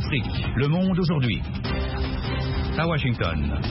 Afrique, le monde aujourd'hui. À Washington.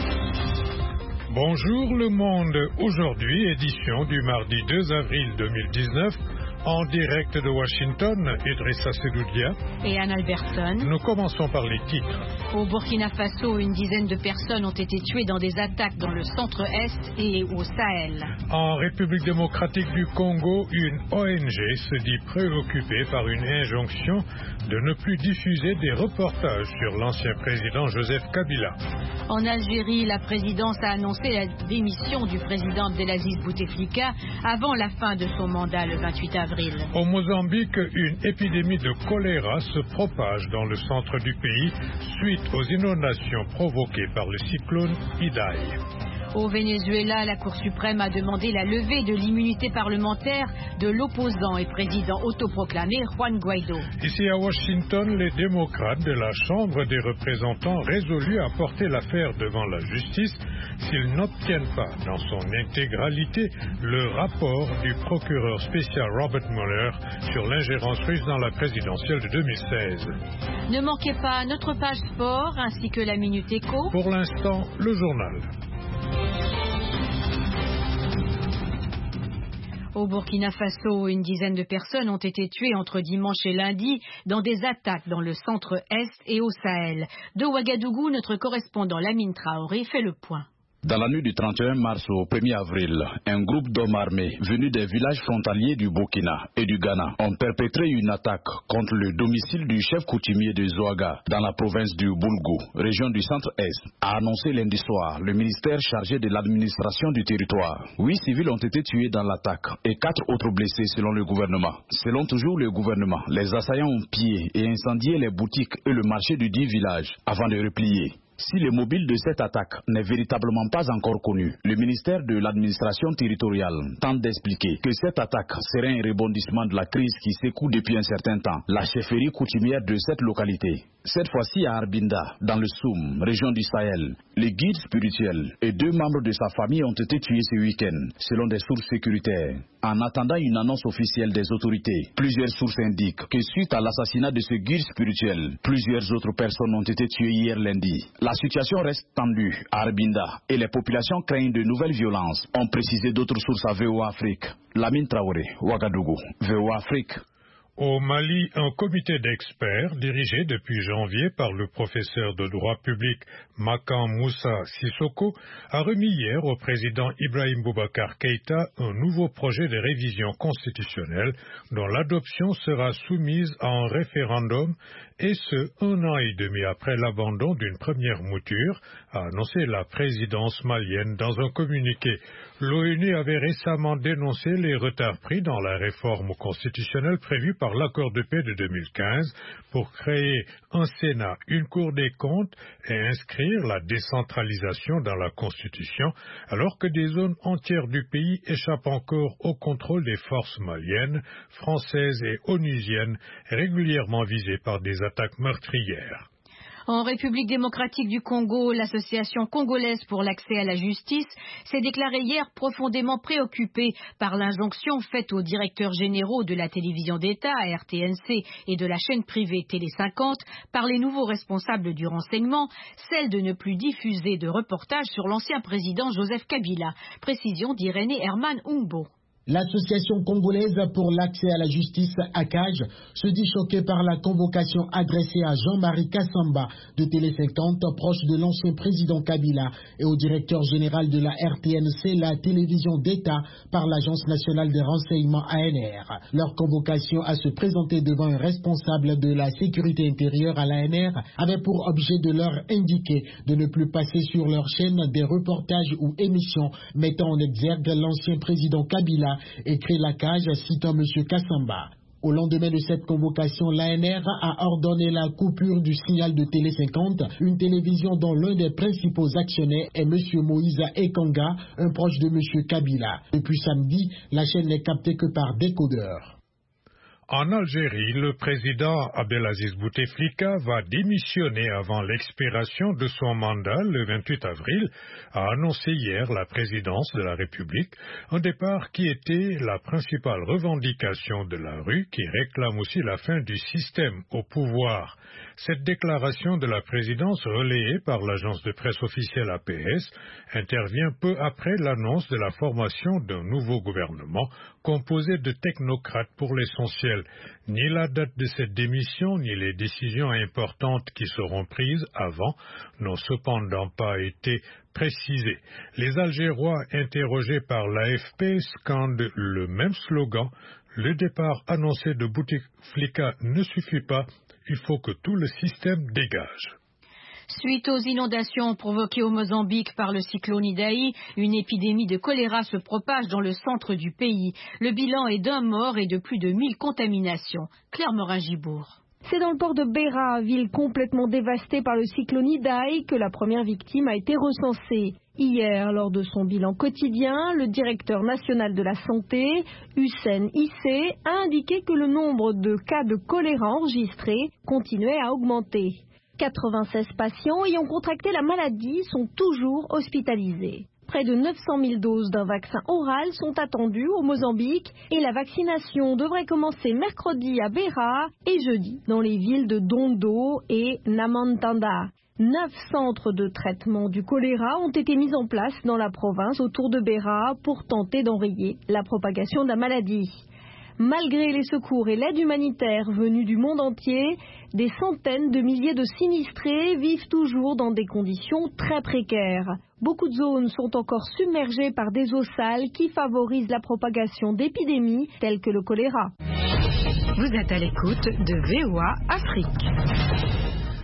Bonjour le monde, aujourd'hui édition du mardi 2 avril 2019, en direct de Washington, Idrissa Sedoudia et Anne Alberton. Nous commençons par les titres. Au Burkina Faso, une dizaine de personnes ont été tuées dans des attaques dans le centre-est et au Sahel. En République démocratique du Congo, une ONG se dit préoccupée par une injonction de ne plus diffuser des reportages sur l'ancien président Joseph Kabila. En Algérie, la présidence a annoncé la démission du président Abdelaziz Bouteflika avant la fin de son mandat le 28 avril. Au Mozambique, une épidémie de choléra se propage dans le centre du pays suite aux inondations provoquées par le cyclone Idai. Au Venezuela, la Cour suprême a demandé la levée de l'immunité parlementaire de l'opposant et président autoproclamé Juan Guaido. Ici à Washington, les démocrates de la Chambre des représentants résolus à porter l'affaire devant la justice s'ils n'obtiennent pas dans son intégralité le rapport du procureur spécial Robert Mueller sur l'ingérence russe dans la présidentielle de 2016. Ne manquez pas notre page sport ainsi que la Minute Éco. Pour l'instant, le journal. Au Burkina Faso, une dizaine de personnes ont été tuées entre dimanche et lundi dans des attaques dans le centre-est et au Sahel. De Ouagadougou, notre correspondant Lamine Traoré fait le point. Dans la nuit du 31 mars au 1er avril, un groupe d'hommes armés venus des villages frontaliers du Burkina et du Ghana ont perpétré une attaque contre le domicile du chef coutumier de Zouaga dans la province du Boulgou, région du centre-est, a annoncé lundi soir le ministère chargé de l'administration du territoire. 8 civils ont été tués dans l'attaque et 4 autres blessés selon le gouvernement. Selon toujours le gouvernement, les assaillants ont pillé et incendié les boutiques et le marché du dit village avant de replier. Si le mobile de cette attaque n'est véritablement pas encore connu, le ministère de l'administration territoriale tente d'expliquer que cette attaque serait un rebondissement de la crise qui s'écoule depuis un certain temps, la chefferie coutumière de cette localité. Cette fois-ci à Arbinda, dans le Soum, région du Sahel, le guide spirituel et 2 membres de sa famille ont été tués ce week-end, selon des sources sécuritaires. En attendant une annonce officielle des autorités, plusieurs sources indiquent que suite à l'assassinat de ce guide spirituel, plusieurs autres personnes ont été tuées hier lundi. La situation reste tendue à Arbinda et les populations craignent de nouvelles violences, ont précisé d'autres sources à VOA Afrique. Lamine Traoré, Ouagadougou, VOA Afrique. Au Mali, un comité d'experts dirigé depuis janvier par le professeur de droit public Makan Moussa Sissoko a remis hier au président Ibrahim Boubacar Keïta un nouveau projet de révision constitutionnelle dont l'adoption sera soumise à un référendum et ce, 1 an et demi après l'abandon d'une première mouture, a annoncé la présidence malienne dans un communiqué. L'ONU avait récemment dénoncé les retards pris dans la réforme constitutionnelle prévue par l'accord de paix de 2015 pour créer un Sénat, une Cour des comptes et inscrire la décentralisation dans la Constitution, alors que des zones entières du pays échappent encore au contrôle des forces maliennes, françaises et onusiennes, régulièrement visées par des attaques meurtrières. En République démocratique du Congo, l'association congolaise pour l'accès à la justice s'est déclarée hier profondément préoccupée par l'injonction faite aux directeurs généraux de la télévision d'État, RTNC, et de la chaîne privée Télé 50 par les nouveaux responsables du renseignement, celle de ne plus diffuser de reportages sur l'ancien président Joseph Kabila. Précision d'Irénée Herman Umbo. L'association congolaise pour l'accès à la justice, ACAJ, se dit choquée par la convocation adressée à Jean-Marie Kassamba de Télé 50, proche de l'ancien président Kabila, et au directeur général de la RTNC, la télévision d'État, par l'Agence nationale des renseignements ANR. Leur convocation à se présenter devant un responsable de la sécurité intérieure à l'ANR avait pour objet de leur indiquer de ne plus passer sur leur chaîne des reportages ou émissions mettant en exergue l'ancien président Kabila, écrit l'ACAJ citant M. Kassamba. Au lendemain de cette convocation, l'ANR a ordonné la coupure du signal de Télé 50, une télévision dont l'un des principaux actionnaires est M. Moïse Ekanga, un proche de M. Kabila. Depuis samedi, la chaîne n'est captée que par décodeur. En Algérie, le président Abdelaziz Bouteflika va démissionner avant l'expiration de son mandat le 28 avril, a annoncé hier la présidence de la République, un départ qui était la principale revendication de la rue qui réclame aussi la fin du système au pouvoir. Cette déclaration de la présidence relayée par l'agence de presse officielle APS intervient peu après l'annonce de la formation d'un nouveau gouvernement composé de technocrates pour l'essentiel. Ni la date de cette démission, ni les décisions importantes qui seront prises avant n'ont cependant pas été précisées. Les Algérois interrogés par l'AFP scandent le même slogan. Le départ annoncé de Bouteflika ne suffit pas, il faut que tout le système dégage. Suite aux inondations provoquées au Mozambique par le cyclone Idai, une épidémie de choléra se propage dans le centre du pays. Le bilan est d'un mort et de plus de 1000 contaminations. Claire Morin-Gibourg. C'est dans le port de Beira, ville complètement dévastée par le cyclone Idai, que la première victime a été recensée. Hier, lors de son bilan quotidien, le directeur national de la santé, Hussein Issé, a indiqué que le nombre de cas de choléra enregistrés continuait à augmenter. 96 patients ayant contracté la maladie sont toujours hospitalisés. Près de 900 000 doses d'un vaccin oral sont attendues au Mozambique et la vaccination devrait commencer mercredi à Beira et jeudi dans les villes de Dondo et Namantanda. 9 centres de traitement du choléra ont été mis en place dans la province autour de Beira pour tenter d'enrayer la propagation de la maladie. Malgré les secours et l'aide humanitaire venus du monde entier, des centaines de milliers de sinistrés vivent toujours dans des conditions très précaires. Beaucoup de zones sont encore submergées par des eaux sales qui favorisent la propagation d'épidémies telles que le choléra. Vous êtes à l'écoute de VOA Afrique.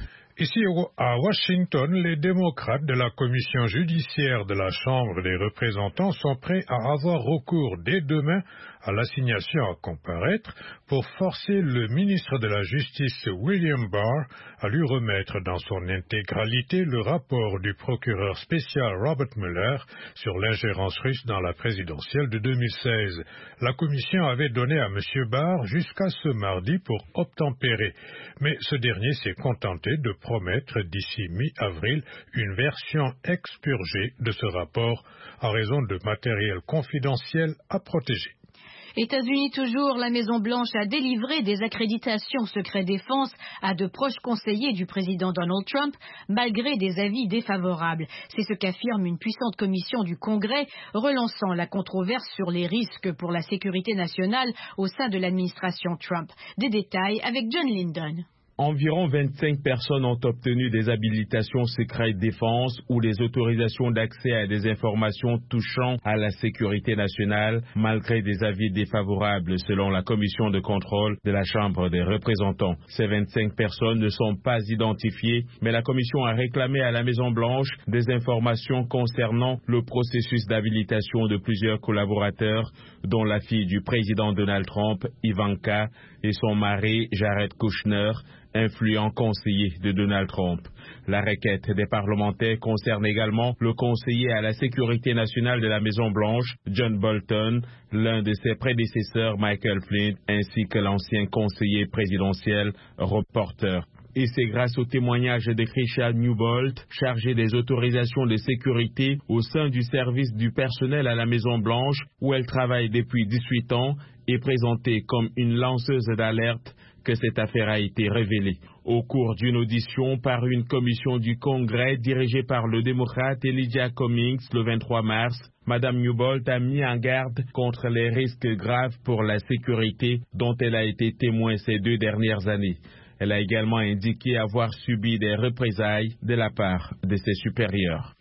Ici à Washington, les démocrates de la commission judiciaire de la Chambre des représentants sont prêts à avoir recours dès demain à l'assignation à comparaître pour forcer le ministre de la Justice William Barr à lui remettre dans son intégralité le rapport du procureur spécial Robert Mueller sur l'ingérence russe dans la présidentielle de 2016. La commission avait donné à M. Barr jusqu'à ce mardi pour obtempérer, mais ce dernier s'est contenté de promettre d'ici mi-avril une version expurgée de ce rapport en raison de matériel confidentiel à protéger. États-Unis toujours, la Maison-Blanche a délivré des accréditations secret défense à de proches conseillers du président Donald Trump, malgré des avis défavorables. C'est ce qu'affirme une puissante commission du Congrès, relançant la controverse sur les risques pour la sécurité nationale au sein de l'administration Trump. Des détails avec John Linden. Environ 25 personnes ont obtenu des habilitations secrètes défense ou des autorisations d'accès à des informations touchant à la sécurité nationale, malgré des avis défavorables selon la commission de contrôle de la Chambre des représentants. Ces 25 personnes ne sont pas identifiées, mais la commission a réclamé à la Maison-Blanche des informations concernant le processus d'habilitation de plusieurs collaborateurs, dont la fille du président Donald Trump, Ivanka, et son mari, Jared Kushner, influent conseiller de Donald Trump. La requête des parlementaires concerne également le conseiller à la sécurité nationale de la Maison-Blanche, John Bolton, l'un de ses prédécesseurs, Michael Flynn, ainsi que l'ancien conseiller présidentiel, Rob Porter. Et c'est grâce au témoignage de Tricia Newbolt, chargée des autorisations de sécurité au sein du service du personnel à la Maison-Blanche, où elle travaille depuis 18 ans, et présentée comme une lanceuse d'alerte, que cette affaire a été révélée. Au cours d'une audition par une commission du Congrès dirigée par le démocrate Elijah Cummings le 23 mars, Mme Newbolt a mis en garde contre les risques graves pour la sécurité dont elle a été témoin ces 2 dernières années. Elle a également indiqué avoir subi des représailles de la part de ses supérieurs.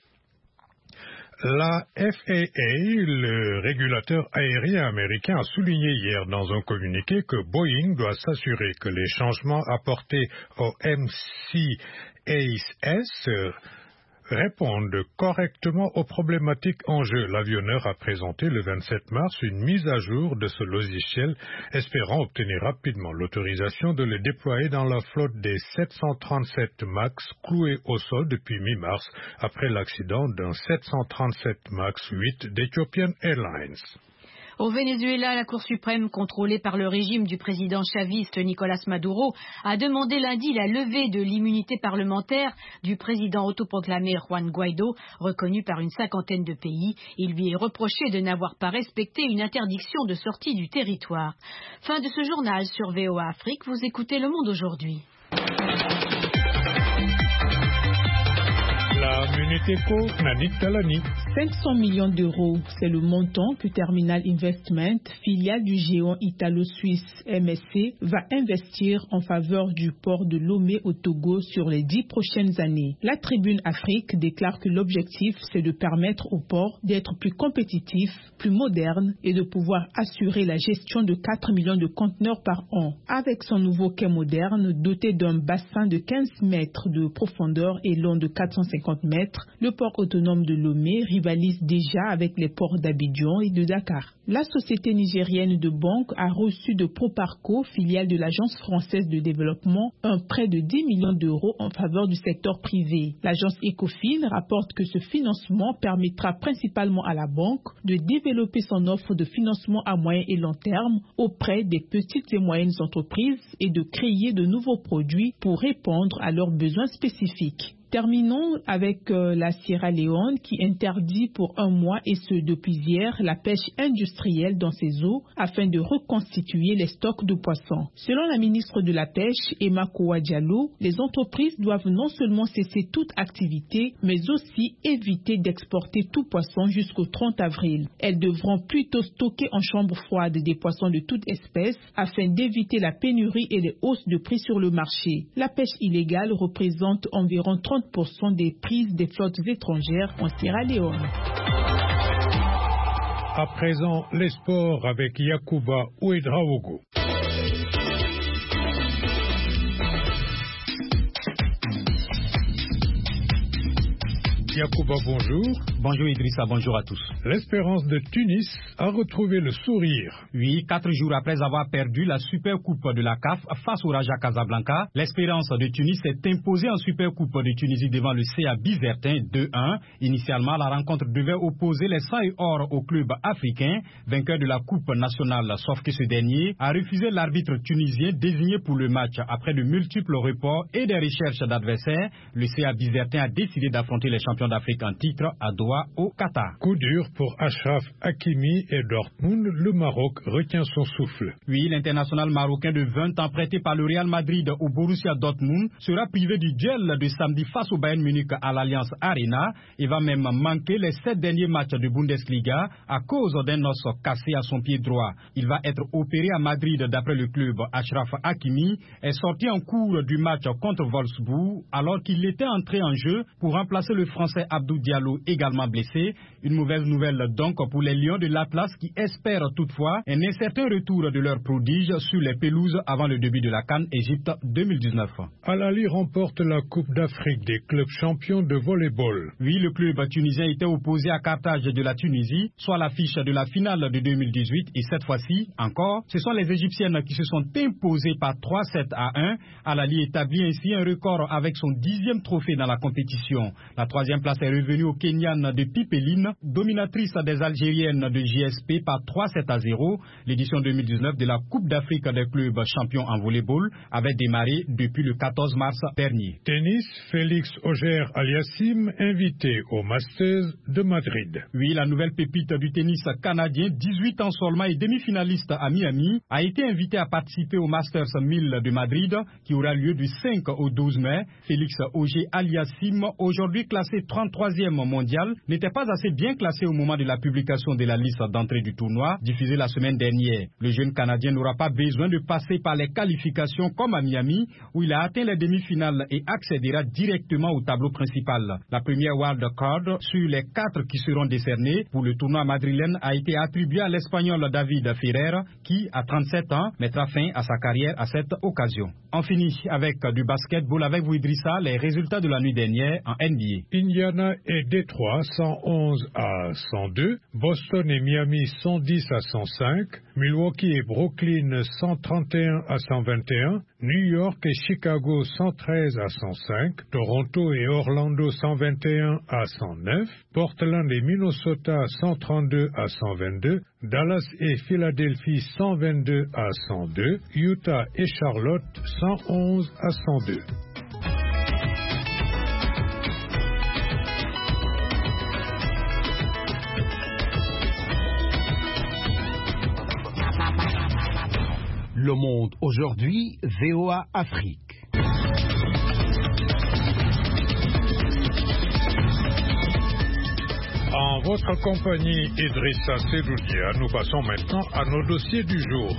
La FAA, le régulateur aérien américain, a souligné hier dans un communiqué que Boeing doit s'assurer que les changements apportés au MCAS répondent correctement aux problématiques en jeu. L'avionneur a présenté le 27 mars une mise à jour de ce logiciel, espérant obtenir rapidement l'autorisation de le déployer dans la flotte des 737 MAX cloués au sol depuis mi-mars, après l'accident d'un 737 MAX 8 d'Ethiopian Airlines. Au Venezuela, la Cour suprême, contrôlée par le régime du président chaviste Nicolás Maduro, a demandé lundi la levée de l'immunité parlementaire du président autoproclamé Juan Guaidó, reconnu par une cinquantaine de pays. Il lui est reproché de n'avoir pas respecté une interdiction de sortie du territoire. Fin de ce journal sur VOA Afrique. Vous écoutez Le Monde aujourd'hui. La Minute Éco, Nanik Talani. 500 millions d'euros, c'est le montant que Terminal Investment, filiale du géant italo-suisse MSC, va investir en faveur du port de Lomé au Togo sur les 10 prochaines années. La Tribune Afrique déclare que l'objectif, c'est de permettre au port d'être plus compétitif, plus moderne et de pouvoir assurer la gestion de 4 millions de conteneurs par an. Avec son nouveau quai moderne, doté d'un bassin de 15 mètres de profondeur et long de 450 mètres, le port autonome de Lomé rivalise déjà avec les ports d'Abidjan et de Dakar. La société nigérienne de banque a reçu de Proparco, filiale de l'Agence française de développement, un prêt de 10 millions d'euros en faveur du secteur privé. L'agence Ecofin rapporte que ce financement permettra principalement à la banque de développer son offre de financement à moyen et long terme auprès des petites et moyennes entreprises et de créer de nouveaux produits pour répondre à leurs besoins spécifiques. Terminons avec la Sierra Leone qui interdit pour un mois, et ce depuis hier, la pêche industrielle dans ses eaux afin de reconstituer les stocks de poissons. Selon la ministre de la Pêche, Emma Kowa Diallo, les entreprises doivent non seulement cesser toute activité, mais aussi éviter d'exporter tout poisson jusqu'au 30 avril. Elles devront plutôt stocker en chambre froide des poissons de toute espèce afin d'éviter la pénurie et les hausses de prix sur le marché. La pêche illégale représente environ 30% des prises des flottes étrangères en Sierra Leone. À présent, les sports avec Yacouba Ouedraogo. Yacouba, bonjour. Bonjour Idrissa, bonjour à tous. L'Espérance de Tunis a retrouvé le sourire. Oui, 4 jours après avoir perdu la Super Coupe de la CAF face au Raja Casablanca, l'Espérance de Tunis s'est imposée en Super Coupe de Tunisie devant le CA Bizertin 2-1. Initialement, la rencontre devait opposer les 100 et or au club africain, vainqueur de la Coupe nationale, sauf que ce dernier a refusé l'arbitre tunisien désigné pour le match. Après de multiples reports et des recherches d'adversaires, le CA Bizertin a décidé d'affronter les champions d'Afrique en titre à Doha au Qatar. Coup dur pour Achraf Hakimi et Dortmund, le Maroc retient son souffle. Oui, l'international marocain de 20 ans prêté par le Real Madrid au Borussia Dortmund sera privé du duel de samedi face au Bayern Munich à l'Allianz Arena et va même manquer les 7 derniers matchs de Bundesliga à cause d'un os cassé à son pied droit. Il va être opéré à Madrid d'après le club. Achraf Hakimi est sorti en cours du match contre Wolfsburg alors qu'il était entré en jeu pour remplacer le Français Abdou Diallo, également blessé. Une mauvaise nouvelle donc pour les Lions de l'Atlas qui espèrent toutefois un incertain retour de leur prodige sur les pelouses avant le début de la CAN Égypte 2019. Al-Ali remporte la Coupe d'Afrique des clubs champions de volleyball. Oui, le club tunisien était opposé à Carthage de la Tunisie, soit l'affiche de la finale de 2018, et cette fois-ci encore, ce sont les Égyptiennes qui se sont imposées par 3-7-1. Al-Ali établit ainsi un record avec son 10e trophée dans la compétition. La troisième place est revenue aux Kenyanes de Pipeline, dominatrice des Algériennes de JSP par 3-7-0. L'édition 2019 de la Coupe d'Afrique des clubs champions en volleyball avait démarré depuis le 14 mars dernier. Tennis, Félix Auger-Aliassime, invité au Masters de Madrid. Oui, la nouvelle pépite du tennis canadien, 18 ans seulement et demi-finaliste à Miami, a été invité à participer au Masters 1000 de Madrid qui aura lieu du 5 au 12 mai. Félix Auger-Aliassime, aujourd'hui classé 33e mondial, n'était pas assez bien classé au moment de la publication de la liste d'entrée du tournoi, diffusée la semaine dernière. Le jeune Canadien n'aura pas besoin de passer par les qualifications comme à Miami, où il a atteint les demi-finales et accédera directement au tableau principal. La première wild card sur les 4 qui seront décernés pour le tournoi madrilène a été attribuée à l'Espagnol David Ferrer, qui, à 37 ans, mettra fin à sa carrière à cette occasion. On finit avec du basketball avec vous Idrissa, les résultats de la nuit dernière en NBA. Indiana et Détroit 111 à 102, Boston et Miami 110 à 105, Milwaukee et Brooklyn 131 à 121, New York et Chicago 113 à 105, Toronto et Orlando 121 à 109, Portland et Minnesota 132 à 122, Dallas et Philadelphie 122 à 102, Utah et Charlotte 111 à 102. Le Monde aujourd'hui, VOA Afrique. En votre compagnie, Idrissa Seloudia, nous passons maintenant à nos dossiers du jour.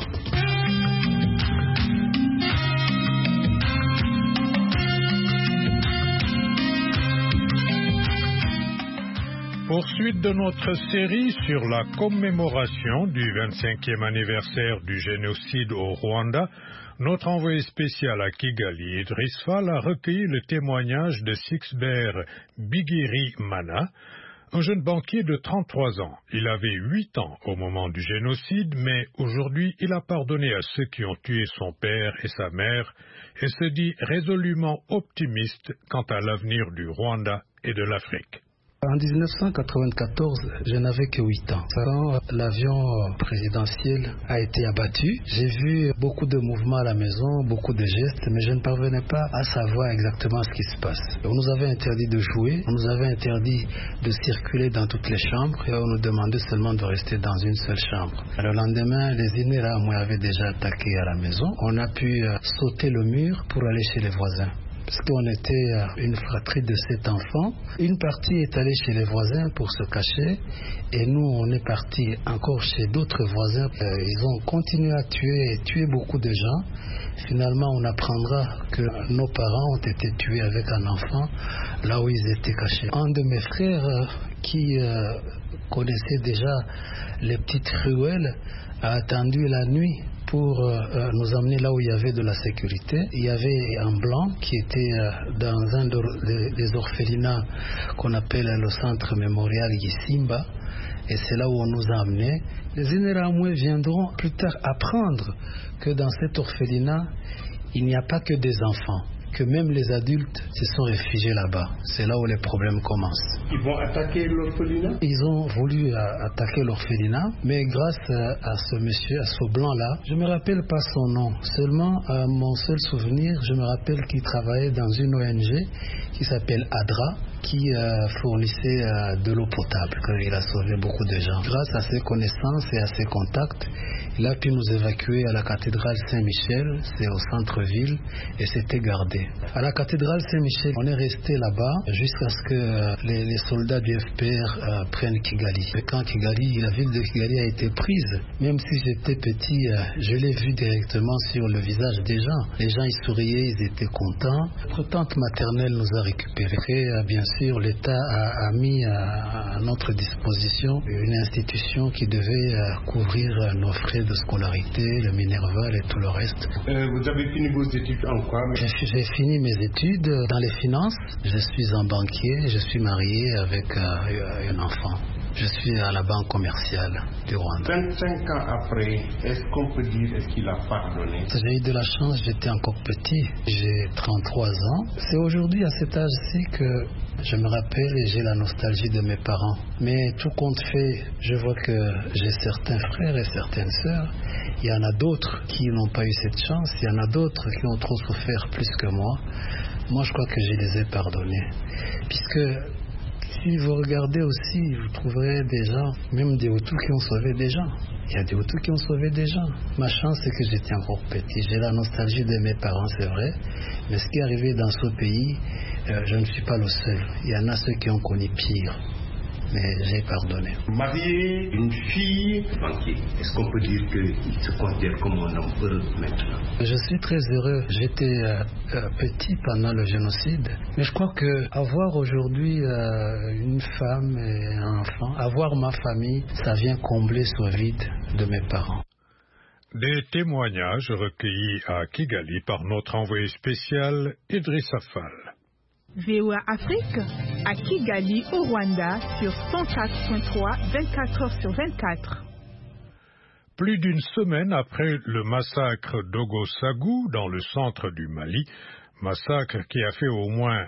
Poursuite de notre série sur la commémoration du 25e anniversaire du génocide au Rwanda, notre envoyé spécial à Kigali, Idriss Fall, a recueilli le témoignage de Sixbert Bigirimana, un jeune banquier de 33 ans. Il avait 8 ans au moment du génocide, mais aujourd'hui il a pardonné à ceux qui ont tué son père et sa mère et se dit résolument optimiste quant à l'avenir du Rwanda et de l'Afrique. En 1994, je n'avais que 8 ans. Quand l'avion présidentiel a été abattu, j'ai vu beaucoup de mouvements à la maison, beaucoup de gestes, mais je ne parvenais pas à savoir exactement ce qui se passe. On nous avait interdit de jouer, on nous avait interdit de circuler dans toutes les chambres et on nous demandait seulement de rester dans une seule chambre. Le lendemain, les Interahamwe avaient déjà attaqué à la maison. On a pu sauter le mur pour aller chez les voisins. Parce qu'on était une fratrie de 7 enfants. Une partie est allée chez les voisins pour se cacher et nous on est partis encore chez d'autres voisins. Ils ont continué à tuer beaucoup de gens. Finalement on apprendra que nos parents ont été tués avec un enfant là où ils étaient cachés. Un de mes frères qui connaissait déjà les petites ruelles a attendu la nuit pour nous emmener là où il y avait de la sécurité. Il y avait un blanc qui était dans un des orphelinats qu'on appelle le centre mémorial Yisimba, et c'est là où on nous a amenés. Les Interahamwe viendront plus tard apprendre que dans cet orphelinat, il n'y a pas que des enfants, que même les adultes se sont réfugiés là-bas. C'est là où les problèmes commencent. Ils vont attaquer l'orphelinat? Ils ont voulu attaquer l'orphelinat, mais grâce à ce monsieur, à ce blanc-là, je ne me rappelle pas son nom. Seulement, mon seul souvenir, je me rappelle qu'il travaillait dans une ONG qui s'appelle ADRA, qui fournissait de l'eau potable, qu'il a sauvé beaucoup de gens. Grâce à ses connaissances et à ses contacts, il a pu nous évacuer à la cathédrale Saint-Michel, c'est au centre-ville, et c'était gardé. À la cathédrale Saint-Michel, on est resté là-bas jusqu'à ce que les soldats du FPR prennent Kigali. Et quand Kigali, la ville de Kigali a été prise, même si j'étais petit, je l'ai vu directement sur le visage des gens. Les gens, ils souriaient, ils étaient contents. Notre tante maternelle nous a récupérés. Et, bien sûr, l'État a mis à notre disposition une institution qui devait couvrir nos frais de scolarité, le Minerval et tout le reste. Vous avez fini vos études en quoi? J'ai fini mes études dans les finances. Je suis un banquier, je suis marié avec un enfant. Je suis à la banque commerciale du Rwanda. 25 ans après, est-ce qu'on peut dire qu'il a pardonné? J'ai eu de la chance, j'étais encore petit. J'ai 33 ans. C'est aujourd'hui à cet âge-ci que je me rappelle et j'ai la nostalgie de mes parents. Mais tout compte fait, je vois que j'ai certains frères et certaines sœurs. Il y en a d'autres qui n'ont pas eu cette chance. Il y en a d'autres qui ont trop souffert plus que moi. Moi, je crois que je les ai pardonnés. Puisque si vous regardez aussi, vous trouverez des gens, même des Hutus qui ont sauvé des gens. Il y a des Hutus qui ont sauvé des gens. Ma chance, c'est que j'étais encore petit. J'ai la nostalgie de mes parents, c'est vrai. Mais ce qui est arrivé dans ce pays, je ne suis pas le seul. Il y en a ceux qui ont connu pire. Mais j'ai pardonné. Marié, une fille, banquier. Est-ce qu'on peut dire qu'il se considère comme un homme heureux maintenant? Je suis très heureux. J'étais petit pendant le génocide. Mais je crois que avoir aujourd'hui une femme et un enfant, avoir ma famille, ça vient combler ce vide de mes parents. Des témoignages recueillis à Kigali par notre envoyé spécial Idrissa Fall. VOA Afrique, à Kigali, au Rwanda, sur 104.3, 24h/24. Plus d'une semaine après le massacre d'Ogo-Sagou dans le centre du Mali, massacre qui a fait au moins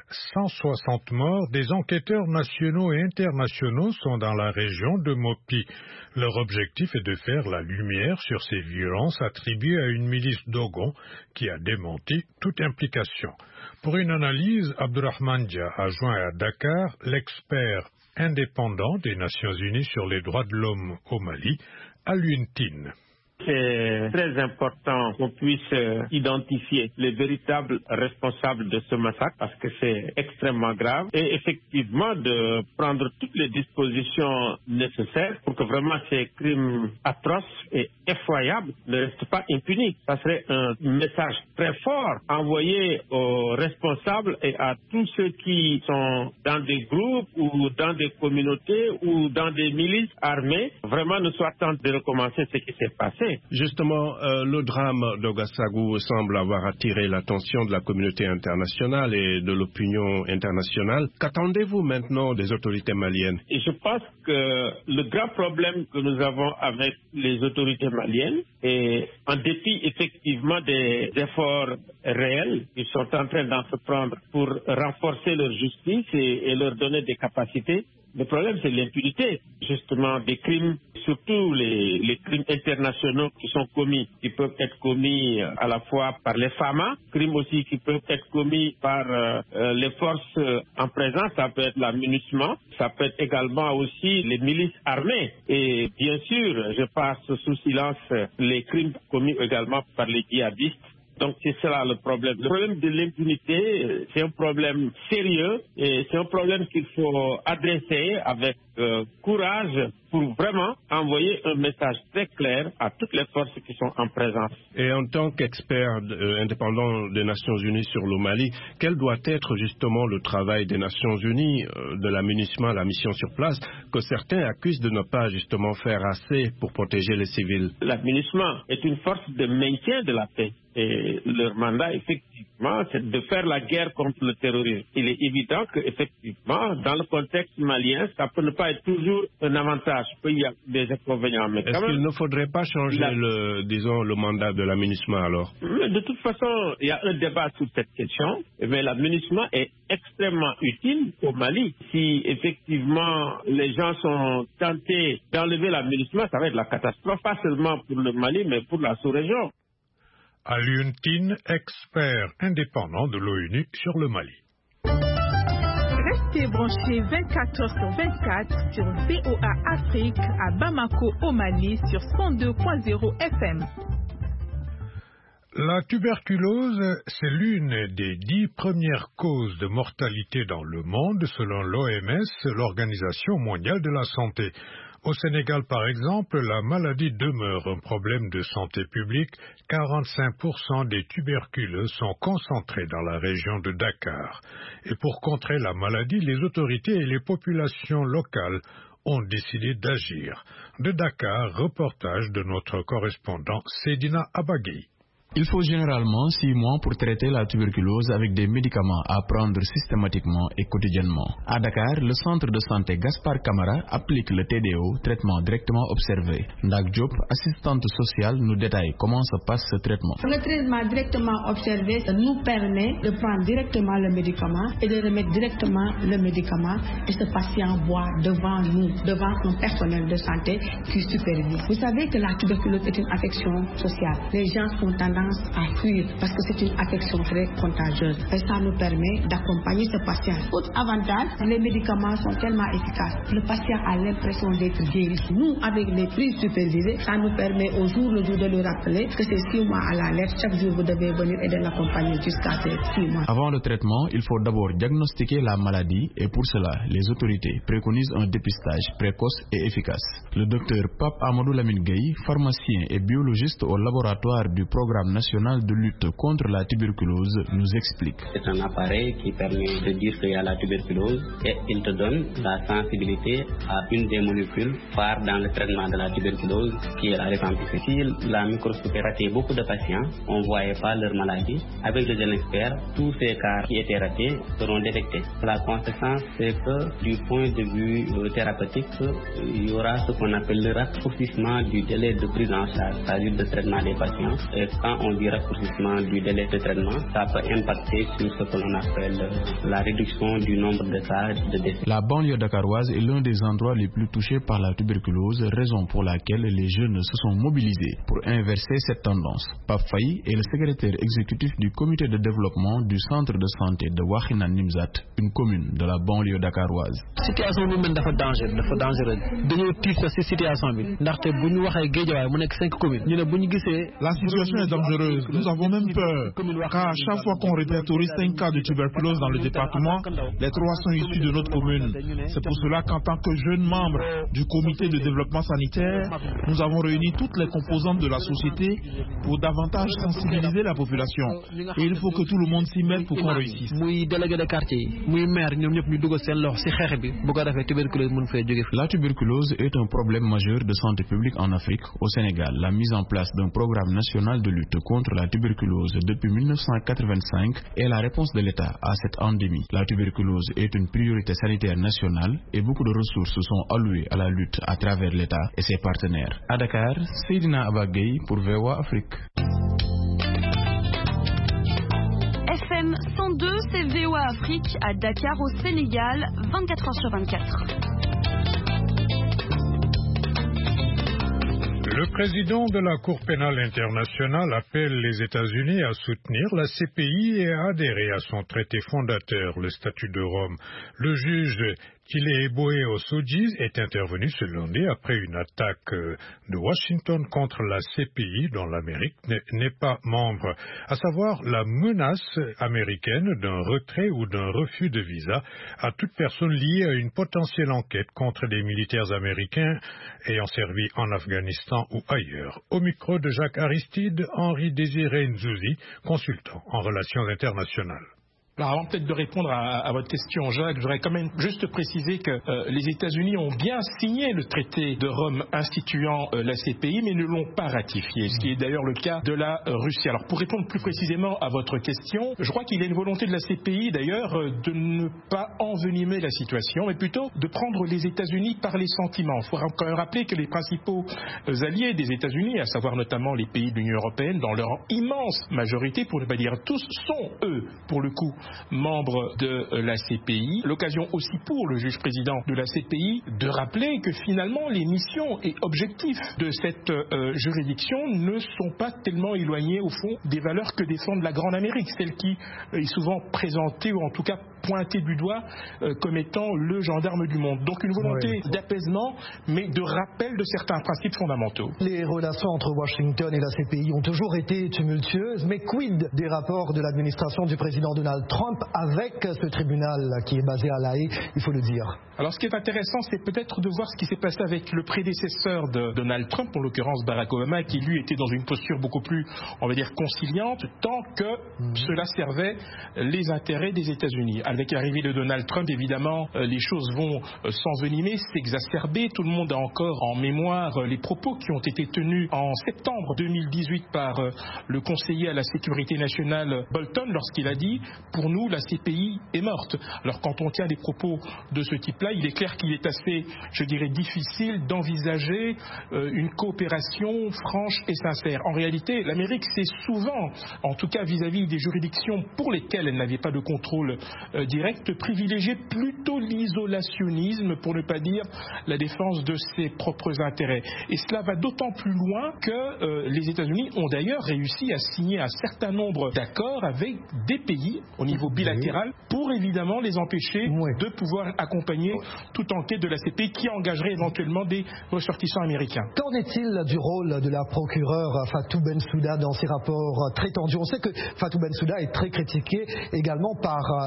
160 morts, des enquêteurs nationaux et internationaux sont dans la région de Mopi. Leur objectif est de faire la lumière sur ces violences attribuées à une milice Dogon qui a démenti toute implication. Pour une analyse, Abdourahmane Dia a joint à Dakar l'expert indépendant des Nations Unies sur les droits de l'homme au Mali, Alioune Tine. C'est très important qu'on puisse identifier les véritables responsables de ce massacre parce que c'est extrêmement grave et effectivement de prendre toutes les dispositions nécessaires pour que vraiment ces crimes atroces et effroyables ne restent pas impunis. Ça serait un message très fort envoyé aux responsables et à tous ceux qui sont dans des groupes ou dans des communautés ou dans des milices armées, vraiment ne soient tentés de recommencer ce qui s'est passé. Justement, le drame d'Ogo-Sagou semble avoir attiré l'attention de la communauté internationale et de l'opinion internationale. Qu'attendez-vous maintenant des autorités maliennes? Et je pense que le grand problème que nous avons avec les autorités maliennes, et en dépit effectivement des efforts réels qu'ils sont en train d'entreprendre pour renforcer leur justice et leur donner des capacités, le problème, c'est l'impunité, justement, des crimes, surtout les crimes internationaux qui sont commis, qui peuvent être commis à la fois par les FAMA, crimes aussi qui peuvent être commis par les forces en présence, ça peut être la MINUSMA, ça peut être également aussi les milices armées. Et bien sûr, je passe sous silence les crimes commis également par les djihadistes. Donc c'est cela le problème. Le problème de l'impunité, c'est un problème sérieux et c'est un problème qu'il faut adresser avec courage pour vraiment envoyer un message très clair à toutes les forces qui sont en présence. Et en tant qu'expert indépendant des Nations Unies sur le Mali, quel doit être justement le travail des Nations Unies, de la MINUSMA, la mission sur place, que certains accusent de ne pas justement faire assez pour protéger les civils? La MINUSMA est une force de maintien de la paix. Et leur mandat, effectivement, c'est de faire la guerre contre le terrorisme. Il est évident qu'effectivement, dans le contexte malien, ça peut ne pas être toujours un avantage. Il y a des inconvénients. Mais est-ce qu'il ne faudrait pas changer le mandat de la MINUSMA alors? De toute façon, il y a un débat sur cette question. Mais la MINUSMA est extrêmement utile au Mali. Si effectivement les gens sont tentés d'enlever la MINUSMA, ça va être la catastrophe, pas seulement pour le Mali, mais pour la sous-région. Alioune Tine, expert indépendant de l'ONU sur le Mali. Restez branchés 24h/24 sur VOA Afrique à Bamako au Mali sur 102.0 FM. La tuberculose, c'est l'une des 10 premières causes de mortalité dans le monde selon l'OMS, l'Organisation mondiale de la santé. Au Sénégal, par exemple, la maladie demeure un problème de santé publique. 45% des tuberculeux sont concentrés dans la région de Dakar. Et pour contrer la maladie, les autorités et les populations locales ont décidé d'agir. De Dakar, reportage de notre correspondant Sedina Abagui. Il faut généralement 6 mois pour traiter la tuberculose avec des médicaments à prendre systématiquement et quotidiennement. À Dakar, le centre de santé Gaspard Camara applique le TDO, traitement directement observé. Ndak Diop, assistante sociale, nous détaille comment se passe ce traitement. Le traitement directement observé nous permet de prendre directement le médicament et de remettre directement le médicament et ce patient boit devant nous, devant un personnel de santé qui supervise. Vous savez que la tuberculose est une affection sociale. Les gens sont tendance à fuir parce que c'est une affection très contagieuse. Et ça nous permet d'accompagner ce patient. Autre avantage, les médicaments sont tellement efficaces. Le patient a l'impression d'être guéri. Nous, avec les prises supervisées, ça nous permet au jour le jour de lui rappeler que c'est 6 mois à la lettre. Chaque jour, vous devez venir et de l'accompagner jusqu'à ces 6 mois. Avant le traitement, il faut d'abord diagnostiquer la maladie et pour cela, les autorités préconisent un dépistage précoce et efficace. Le docteur Pape Amadou Lamine Gueye, pharmacien et biologiste au laboratoire du programme national de lutte contre la tuberculose, nous explique. C'est un appareil qui permet de dire qu'il y a la tuberculose et il te donne la sensibilité à une des molécules phares dans le traitement de la tuberculose qui est la rifampicine. Si la microscopie ratait beaucoup de patients, on ne voyait pas leur maladie. Avec le jeune expert, tous ces cas qui étaient ratés seront détectés. La conséquence, c'est que du point de vue thérapeutique, il y aura ce qu'on appelle le raccourcissement du délai de prise en charge, c'est-à-dire de traitement des patients. Et quand on dit raccourcissement du délai de traitement, ça peut impacter sur ce que l'on appelle la réduction du nombre de cas de décès. La banlieue dakaroise est l'un des endroits les plus touchés par la tuberculose, raison pour laquelle les jeunes se sont mobilisés pour inverser cette tendance. Pape Faye est le secrétaire exécutif du comité de développement du centre de santé de Wakhinane Nimzatt, une commune de la banlieue dakaroise. Situation bi mel dafa dangereux dañoo tiit sax ci situation bi ndaxte bu ñu waxee Guédiawaye mu nekk 5 communes ñu ne bu ñu gisee. La situation est dangereuse, nous avons même peur car à chaque fois qu'on répertorie 5 cas de tuberculose dans le département, les 3 sont issus de notre commune. C'est pour cela qu'en tant que jeunes membres du comité de développement sanitaire, nous avons réuni toutes les composantes de la société pour davantage sensibiliser la population. Et il faut que tout le monde s'y mette pour qu'on réussisse. La tuberculose est un problème majeur de santé publique en Afrique. Au Sénégal, la mise en place d'un programme national de lutte contre la tuberculose depuis 1985 est la réponse de l'État à cette endémie. La tuberculose est une priorité sanitaire nationale et beaucoup de ressources sont allouées à la lutte à travers l'État et ses partenaires. À Dakar, Seydina Abagay pour VOA Afrique. FM 102, c'est VOA Afrique à Dakar au Sénégal, 24h/24. Le président de la Cour pénale internationale appelle les États-Unis à soutenir la CPI et à adhérer à son traité fondateur, le statut de Rome. Le juge Tile Eboe Osodji est intervenu ce lundi après une attaque de Washington contre la CPI dont l'Amérique n'est pas membre, à savoir la menace américaine d'un retrait ou d'un refus de visa à toute personne liée à une potentielle enquête contre des militaires américains ayant servi en Afghanistan ou ailleurs. Au micro de Jacques Aristide, Henri Désiré Nzouzi, consultant en relations internationales. Alors avant peut-être de répondre à votre question, Jacques, je voudrais quand même juste préciser que les États-Unis ont bien signé le traité de Rome instituant la CPI, mais ne l'ont pas ratifié, ce qui est d'ailleurs le cas de la Russie. Alors pour répondre plus précisément à votre question, je crois qu'il y a une volonté de la CPI d'ailleurs de ne pas envenimer la situation, mais plutôt de prendre les États-Unis par les sentiments. Il faut quand même rappeler que les principaux alliés des États-Unis, à savoir notamment les pays de l'Union européenne, dans leur immense majorité, pour ne pas dire tous, sont eux, pour le coup, membres de la CPI. L'occasion aussi pour le juge président de la CPI de rappeler que finalement les missions et objectifs de cette juridiction ne sont pas tellement éloignés au fond des valeurs que défend la Grande Amérique, celle qui est souvent présentée ou en tout cas pointée du doigt comme étant le gendarme du monde. Donc une volonté d'apaisement mais de rappel de certains principes fondamentaux. Les relations entre Washington et la CPI ont toujours été tumultueuses, mais quid des rapports de l'administration du président Donald Trump avec ce tribunal qui est basé à La Haye, il faut le dire. Alors ce qui est intéressant, c'est peut-être de voir ce qui s'est passé avec le prédécesseur de Donald Trump, en l'occurrence Barack Obama, qui lui était dans une posture beaucoup plus, on va dire, conciliante, tant que cela servait les intérêts des États-Unis. Avec l'arrivée de Donald Trump, évidemment, les choses vont s'envenimer, s'exacerber. Tout le monde a encore en mémoire les propos qui ont été tenus en septembre 2018 par le conseiller à la sécurité nationale Bolton, lorsqu'il a dit « Pour nous, la CPI est morte ». Alors quand on tient des propos de ce type-là, il est clair qu'il est assez, je dirais, difficile d'envisager une coopération franche et sincère. En réalité, l'Amérique s'est souvent, en tout cas vis-à-vis des juridictions pour lesquelles elle n'avait pas de contrôle direct, privilégié plutôt l'isolationnisme, pour ne pas dire la défense de ses propres intérêts. Et cela va d'autant plus loin que les États-Unis ont d'ailleurs réussi à signer un certain nombre d'accords avec des pays au niveau bilatéral pour évidemment les empêcher de pouvoir accompagner toute enquête de la CPI qui engagerait éventuellement des ressortissants américains. Qu'en est-il du rôle de la procureure Fatou Bensouda dans ces rapports très tendus? On sait que Fatou Bensouda est très critiquée également par les dirigeants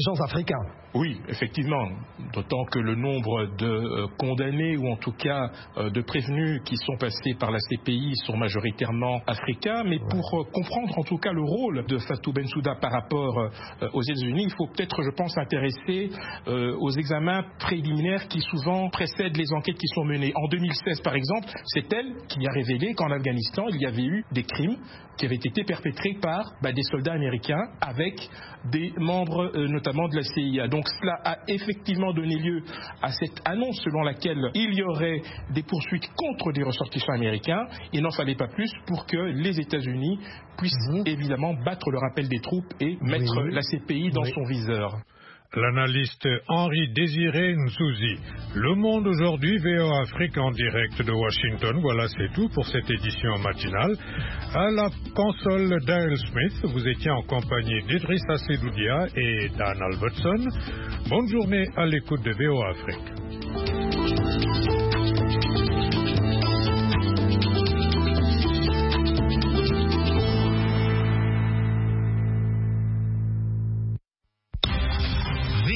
dirigeants africains. Oui, effectivement, d'autant que le nombre de condamnés ou en tout cas de prévenus qui sont passés par la CPI sont majoritairement africains, mais pour comprendre en tout cas le rôle de Fatou Bensouda par rapport aux États-Unis, il faut peut-être, je pense, s'intéresser aux examens préliminaires qui souvent précèdent les enquêtes qui sont menées. En 2016, par exemple, c'est elle qui a révélé qu'en Afghanistan, il y avait eu des crimes qui avaient été perpétrés par des soldats américains avec des membres notamment de la CIA. Donc cela a effectivement donné lieu à cette annonce selon laquelle il y aurait des poursuites contre des ressortissants américains. Il n'en fallait pas plus pour que les États-Unis puissent évidemment battre le rappel des troupes et mettre la CPI dans son viseur. L'analyste Henri Désiré Nzouzi. Le Monde aujourd'hui, VOA Afrique en direct de Washington. Voilà, c'est tout pour cette édition matinale. À la console Dale Smith, vous étiez en compagnie d'Idrissa Sedoudia et Dan Albertson. Bonne journée à l'écoute de VOA Afrique.